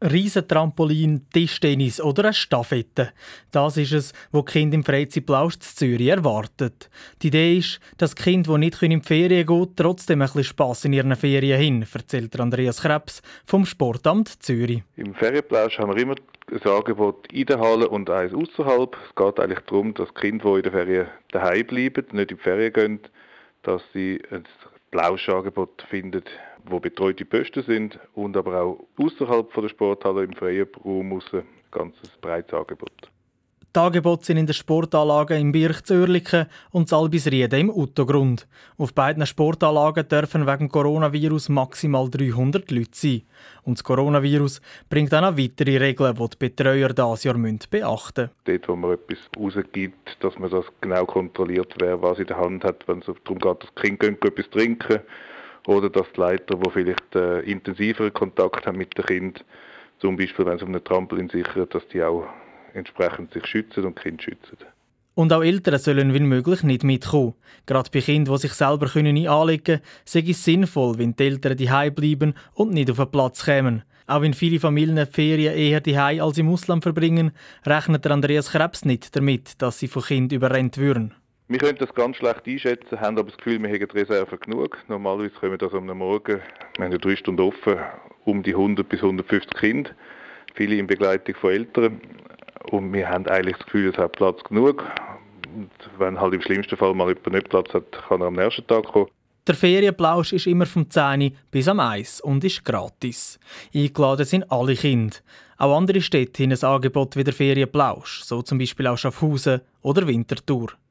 Riesentrampolin, Tischtennis oder eine Stafette. Das ist es, was die Kinder im Freizeitplausch in Zürich erwarten. Die Idee ist, dass die Kinder, die nicht in die Ferien gehen, trotzdem ein bisschen Spass in ihren Ferien hin, erzählt Andreas Krebs vom Sportamt Zürich. Im Ferienplausch haben wir immer ein Angebot in der Halle und eins außerhalb. Es geht eigentlich darum, dass die Kinder, die in der Ferien daheim bleiben, nicht in die Ferien gehen, dass sie ein Plauschangebot finden, wo betreute Posten sind und aber auch außerhalb der Sporthalle im freien Raum raus ein ganz breites Angebot. Die Angebote sind in den Sportanlagen im Birch zu Oerlikon und Albisrieden im Uttogrund. Auf beiden Sportanlagen dürfen wegen Coronavirus maximal 300 Leute sein. Und das Coronavirus bringt auch noch weitere Regeln, die die Betreuer dieses Jahr beachten müssen. Dort, wo man etwas rausgibt, dass man das genau kontrolliert, wer was in der Hand hat, wenn es darum geht, dass die Kinder etwas trinken oder dass die Leiter, die vielleicht intensiveren Kontakt haben mit den Kindern, zum Beispiel wenn sie auf einem Trampolin sichern, dass die auch entsprechend sich schützen und die Kinder schützen. Und auch Eltern sollen wie möglich nicht mitkommen. Gerade bei Kindern, die sich selber nicht anlegen können, sei es sinnvoll, wenn die Eltern daheim bleiben und nicht auf den Platz kommen. Auch wenn viele Familien die Ferien eher daheim als im Ausland verbringen, rechnet Andreas Krebs nicht damit, dass sie von Kindern überrennt würden. Wir können das ganz schlecht einschätzen, haben aber das Gefühl, wir haben Reserven genug. Normalerweise kommen das am Morgen, wir haben 3 Stunden offen, um die 100 bis 150 Kinder, viele in Begleitung von Eltern. Und wir haben eigentlich das Gefühl, es hat Platz genug. Und wenn halt im schlimmsten Fall mal jemand nicht Platz hat, kann er am nächsten Tag kommen. Der Ferienplausch ist immer vom 10 bis am 1 und ist gratis. Eingeladen sind alle Kinder. Auch andere Städte haben ein Angebot wie der Ferienplausch, so zum Beispiel auch Schaffhausen oder Winterthur.